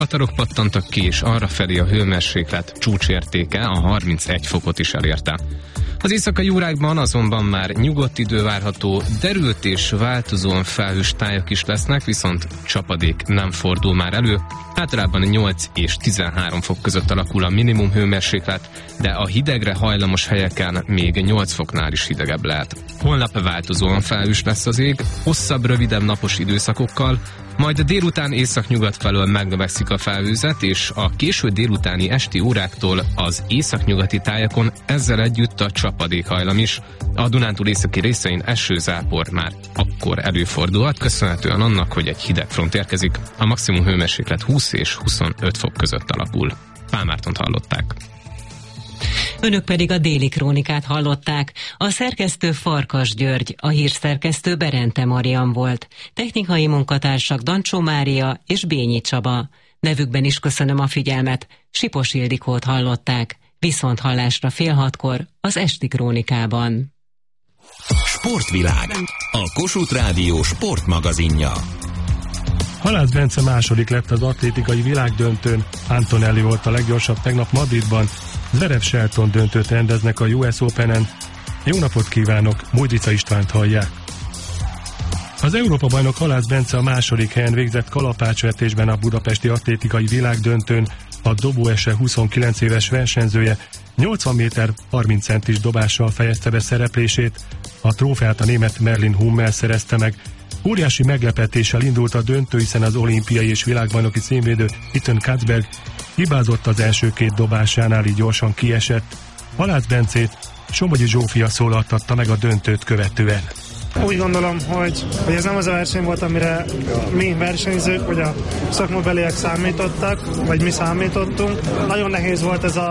Csatarok pattantak ki, és arrafelé a hőmérséklet csúcsértéke a 31 fokot is elérte. Az éjszakai órákban azonban már nyugodt idő várható, derült és változóan felhős tájak is lesznek, viszont csapadék nem fordul már elő. Általában 8 és 13 fok között alakul a minimum hőmérséklet, de a hidegre hajlamos helyeken még 8 foknál is hidegebb lehet. Holnap változóan felhős lesz az ég, hosszabb, rövidebb napos időszakokkal, majd a délután északnyugat felől megnövekszik a felhőzet, és a késő délutáni esti óráktól az északnyugati tájakon ezzel együtt a csapadékhajlam is. A Dunántúl északi részein esőzápor már akkor előfordulhat, köszönhetően annak, hogy egy hideg front érkezik. A maximum hőmérséklet 20 és 25 fok között alakul. Pál Mártont hallották. Önök pedig a Déli Krónikát hallották. A szerkesztő Farkas György, a hírszerkesztő Berente Marian volt. Technikai munkatársak Dancsó Mária és Bényi Csaba. Nevükben is köszönöm a figyelmet. Sipos Ildikót hallották. Viszont hallásra 5:30 az Esti Krónikában. Sportvilág. A Kossuth Rádió sportmagazinja. Halász Bence második lett az atlétikai világdöntőn. Antonelli volt a leggyorsabb tegnap Madridban. Zverev Shelton döntőt rendeznek a US Openen. Jó napot kívánok, Mújdica Istvánt hallják. Az Európa-bajnok Halász Bence a második helyen végzett kalapácsvetésben a budapesti atlétikai világdöntőn. A dobóese 29 éves versenyzője 80 méter 30 centis dobással fejezte be szereplését. A trófeát a német Merlin Hummel szerezte meg. Óriási meglepetéssel indult a döntő, hiszen az olimpiai és világbajnoki címvédő Ethan Katzberg hibázott az első két dobásánál, így gyorsan kiesett. Halász Bencét Somogyi Zsófia szólaltatta meg a döntőt követően. Úgy gondolom, hogy ez nem az a verseny volt, amire mi versenyzők, vagy a szakmabeliek számítottak, vagy mi számítottunk. Nagyon nehéz volt ez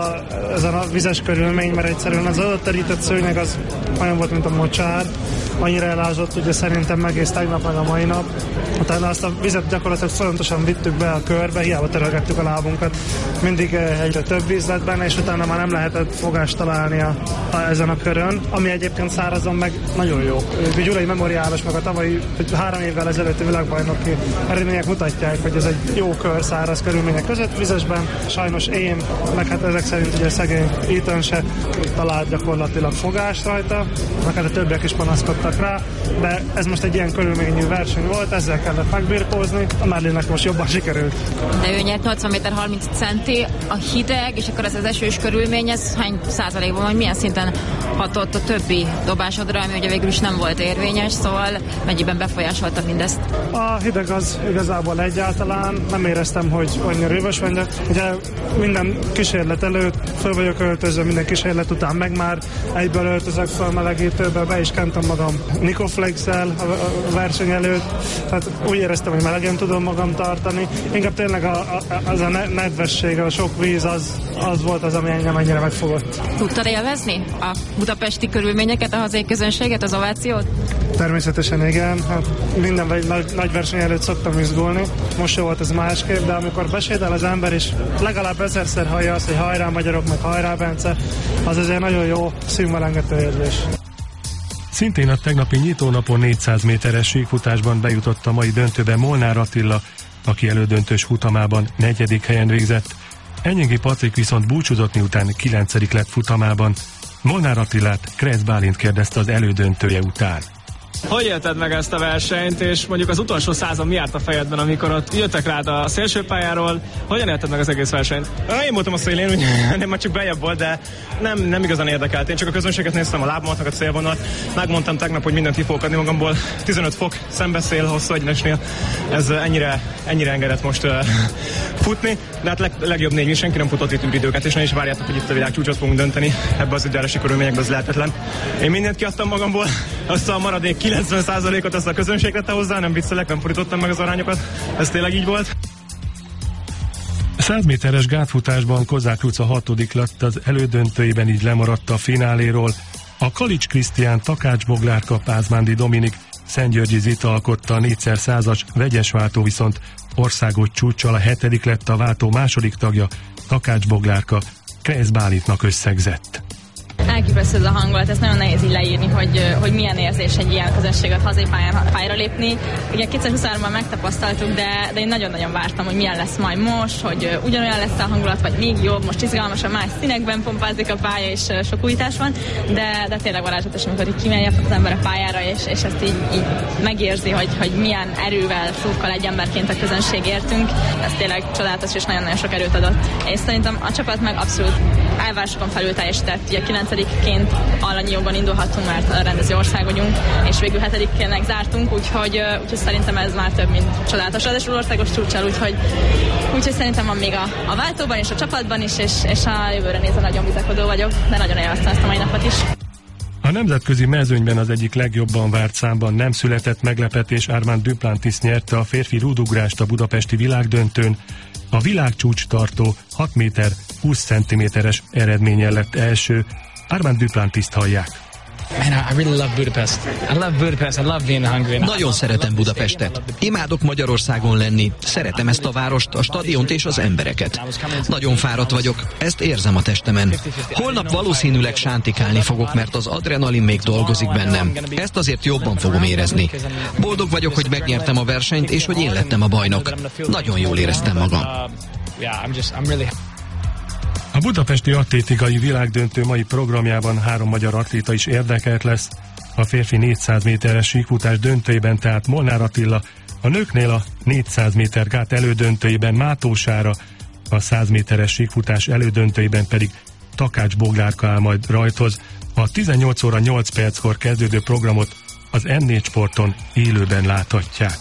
a vizes körülmény, mert egyszerűen az adott terített szőnyeg az olyan volt, mint a mocsár. Annyira elázott, ugye szerintem egész tegnap, meg a mai nap. Utána azt a vizet gyakorlatilag folyamatosan vittük be a körbe, hiába terelgettük a lábunkat. Mindig egyre több víz lett benne, és utána már nem lehetett fogást találni ezen a körön, ami egyébként szárazon meg nagyon jó. Gyulai Memoriálos, meg a tavalyi 3 évvel ezelőtti világbajnoki eredmények mutatják, hogy ez egy jó kör száraz körülmények között vizesben. Sajnos én, meg hát ezek szerint ugye szegény Ethan se talált gyakorlatilag fogást rajta, meg hát a többiek is panaszkodtak rá, de ez most egy ilyen körülményű verseny volt, ezzel kellett megbirkózni, a Merlinnek most jobban sikerült. De ő nyert 80 méter 30 centi, a hideg, és akkor ez az esős körülmény, ez hány százalékban, vagy milyen szinten hatott a többi dobásodra, ami ugye végül is nem volt érvényes, szóval mennyiben befolyásolta mindezt? A hideg az igazából egyáltalán nem éreztem, hogy annyira röves vagyok. Ugye minden kísérlet előtt föl vagyok öltözve, minden kísérlet után meg már egyből öltözök föl melegítőbe, be is kentem magam Nikoflex-el a verseny előtt, tehát úgy éreztem, hogy melegen tudom magam tartani. Inkább tényleg az a nedvesség, a sok víz, az volt az, ami engem ennyire megfogott. Tudtad élvezni a budapesti körülményeket, a hazai közönséget, az ovációt? Természetesen igen, hát minden nagy verseny előtt szoktam izgulni. Most jó volt ez másképp, de amikor besétál az ember is legalább 1000-szer hallja azt, hogy hajrá magyarok, meg hajrá Bence, az azért nagyon jó színvalengető érzés. Szintén a tegnapi nyitónapon 400 méteres síkfutásban bejutott a mai döntőbe Molnár Attila, aki elődöntős futamában 4. helyen végzett. Enyéngi Patrik viszont búcsúzott, miután 9. lett futamában. Molnár Attilát Kressz Bálint kérdezte az elődöntője után. Hogy élted meg ezt a versenyt, és mondjuk az utolsó százon mi járt a fejedben, amikor ott jöttek rád a szélsőpályáról? Hogyan élted meg az egész versenyt? Én voltam a szélén, nem már csak bejebb volt, de nem igazán érdekelt. Én csak a közönséget néztem, a lábamat, meg a célvonalat. Megmondtam tegnap, hogy mindent ki fogok adni magamból. 15 fok, szembeszél, hosszú egyenesnél. Ez ennyire engedett most futni, de hát legjobb 4, senki nem futott itt űridőket, és ne is várjátok, hogy itt a világ csúcsot fogunk dönteni. Ebbe az időjárási körülményekben az lehetetlen. Én mindent kiadtam magamból, azt a maradék 90%-ot azt a közönség tette hozzá, nem viccelek, nem fordítottam meg az arányokat. Ez tényleg így volt. 100 méteres gátfutásban Kozák Luca 6. lett az elődöntőiben, így lemaradt a fináléról. A Kalics Krisztián, Takács Boglárka, Pázmándi Dominik, Szentgyörgyi Zita alkotta a 4x100-as vegyes váltó, viszont országos csúccsal a 7. lett a váltó második tagja, Takács Boglárka, Kressz Bálintnak összegzett. elképesztő ez a hangulat, ez nagyon nehéz így leírni, hogy milyen érzés egy ilyen közönséget hazai pályára lépni. Ugye 2023-ban megtapasztaltuk, de én nagyon-nagyon vártam, hogy milyen lesz majd most, hogy ugyanolyan lesz a hangulat, vagy még jobb, most izgalmasan más színekben pompázik a pálya, és sok újítás van, de tényleg varázslatos, amikor így kimegy az ember a pályára, és ezt így megérzi, hogy milyen erővel szurkol egy emberként a közönség értünk. Ez tényleg csodálatos, és nagyon-nagyon sok erőt adott. És szerintem a csapat meg abszolút elvárásokon felül teljesített. Ugye 9-ként alanyi jogon indulhattunk, mert a rendező ország vagyunk, és végül 7-ként zártunk, úgyhogy szerintem ez már több, mint csodálatos. Ráadásul országos csúccsal, úgyhogy szerintem van még a váltóban és a csapatban is, és a jövőre nézve nagyon bizakodó vagyok, de nagyon élveztem ezt a mai napot is. A nemzetközi mezőnyben az egyik legjobban várt számban nem született meglepetés. Armand Duplantis nyerte a férfi rúdugrást a budapesti világdöntőn. A világcsúcs tartó 6 méter 20 cm-es eredménnyel lett első. Armand Duplantist hallják. Man, I really love Budapest. I love Budapest. I love being in Hungary. Nagyon szeretem Budapestet. Imádok Magyarországon lenni. Szeretem ezt a várost, a stadiont és az embereket. Nagyon fáradt vagyok, ezt érzem a testemen. Holnap valószínűleg sántikálni fogok, mert az adrenalin még dolgozik bennem. Ezt azért jobban fogom érezni. Boldog vagyok, hogy megnyertem a versenyt, és hogy én lettem a bajnok. Nagyon jól éreztem magam. A budapesti atlétikai világdöntő mai programjában 3 magyar atléta is érdekelt lesz. A férfi 400 méteres síkfutás döntőjében tehát Molnár Attila, a nőknél a 400 méter gát elődöntőjében Mátó Sára, a 100 méteres síkfutás elődöntőjében pedig Takács Boglárka áll majd rajthoz. A 18 óra 8 perckor kezdődő programot az M4 Sporton élőben láthatják.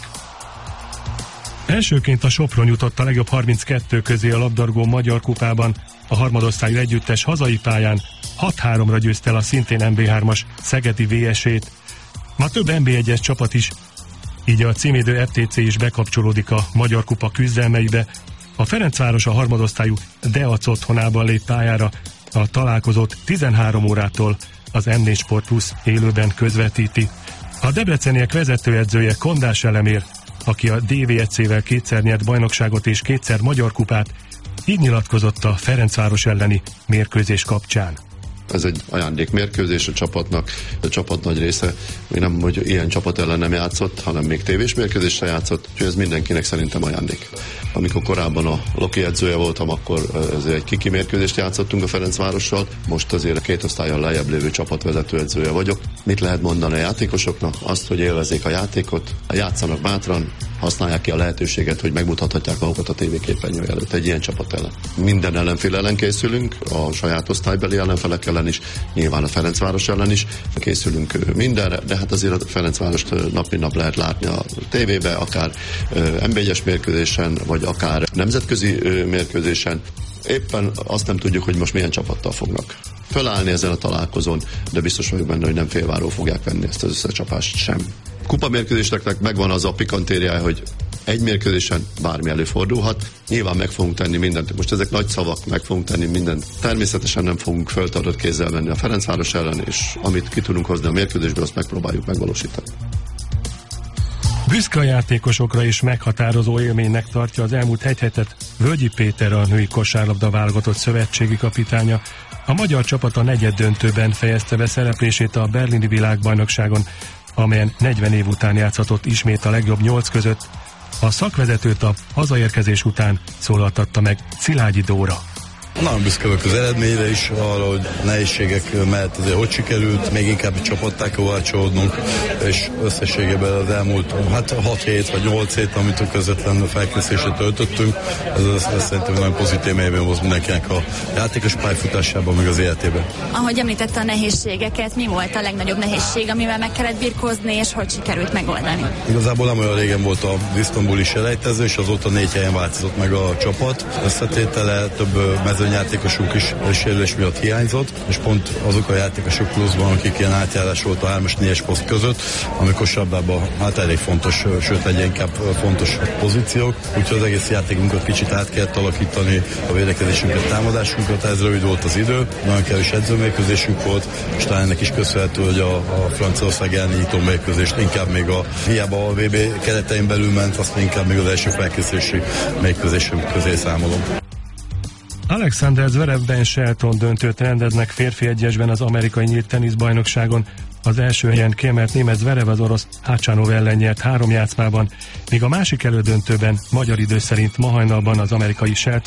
Elsőként a Sopron jutott a legjobb 32 közé a labdarúgó Magyar Kupában. A harmadosztályú együttes hazai pályán 6-3-ra győzte el a szintén MB3-as Szegedi VS-ét. Ma több MB1-es csapat is, így a címédő FTC is bekapcsolódik a Magyar Kupa küzdelmeibe. A Ferencváros a harmadosztályú Deac otthonában lép pályára. A találkozót 13 órától az M4 Sport Plus élőben közvetíti. A debreceniek vezetőedzője Kondás Elemér, aki a DVSC-vel 2-szer nyert bajnokságot és 2-szer Magyar Kupát, így nyilatkozott a Ferencváros elleni mérkőzés kapcsán. Ez egy ajándékmérkőzés a csapatnak. A csapat nagy része még nem, hogy ilyen csapat ellen nem játszott, hanem még tévés mérkőzésre játszott, úgyhogy ez mindenkinek szerintem ajándék. Amikor korábban a Loki edzője voltam, akkor ezért egy kiki mérkőzést játszottunk a Ferencvárossal, most azért 2 osztályon lejjebb lévő csapatvezető edzője vagyok. Mit lehet mondani a játékosoknak? Azt, hogy élvezzék a játékot, játszanak bátran, használják ki a lehetőséget, hogy megmutathatják magukat a tévéképernyő előtt egy ilyen csapat ellen. Minden ellenfél ellen készülünk, a saját osztálybeli ellenfelek ellen is, nyilván a Ferencváros ellen is készülünk mindenre, de hát azért a Ferencvárost nap mint nap lehet látni a tévébe, akár NB1-es mérkőzésen, vagy akár nemzetközi mérkőzésen. Éppen azt nem tudjuk, hogy most milyen csapattal fognak fölállni ezen a találkozón, de biztos vagyok benne, hogy nem félváró fogják venni ezt az összecsapást sem. Kupamérkőzéseknek megvan az a pikantériája, hogy egy mérkőzésen bármi előfordulhat. Nyilván meg fogunk tenni mindent. Most ezek nagy szavak, meg fogunk tenni mindent. Természetesen nem fogunk föltartott kézzel menni a Ferencváros ellen, és amit ki tudunk hozni a mérkőzésből, azt megpróbáljuk megvalósítani. Büszke a játékosokra is meghatározó élménynek tartja az elmúlt egy hetet Völgyi Péter, a női kosárlabda válogatott szövetségi kapitánya. A magyar csapat a negyeddöntőben fejezte be szereplését a berlini világbajnokságon, amelyen 40 év után játszhatott ismét a legjobb 8 között. A szakvezetőt a hazaérkezés után szólaltatta meg Szilágyi Dóra. Nagyon büszke vagyok az eredményre is, arra, hogy nehézségek mellett azért hogy sikerült, még inkább egy csapattá kovácsolódnunk, és összességében az elmúlt 6 hét vagy 8 hét, amit a közvetlen felkészülésre töltöttünk, ez szerintem nagyon pozitív élmény volt mindenkinek a játékos pályafutásában, meg az életében. Ahogy említette a nehézségeket, mi volt a legnagyobb nehézség, amivel meg kellett birkózni, és hogy sikerült megoldani? Igazából nem olyan régen volt a isztambuli selejtező, és azóta 4 helyen változott meg a csapat. Összetétele több mezőnyjátékosunk is sérülés miatt hiányzott, és pont azok a játékosok pluszban, akik ilyen átjárás volt a 3-as 4-es poszt között, ami kosárlabdában elég fontos, sőt egyre inkább fontos pozíciók, úgyhogy az egész játékunkat kicsit át kellett alakítani, a védekezésünket, támadásunkat, ez rövid volt az idő, nagyon kevés edzőmérkőzésünk volt, és talán ennek is köszönhető, hogy a Franciaország elleni nyitó mérkőzést inkább még hiába a VB keretein belül ment, azt inkább még az első felkészülési mérkőzésünk közé számolom. Alexander Zverev Ben Shelton döntőt rendeznek férfi egyesben az amerikai nyílt teniszbajnokságon. Az első helyen kiemelt német Zverev az orosz Hácsánov ellen nyert 3 játszmában, míg a másik elődöntőben magyar idő szerint ma hajnalban az amerikai Shelton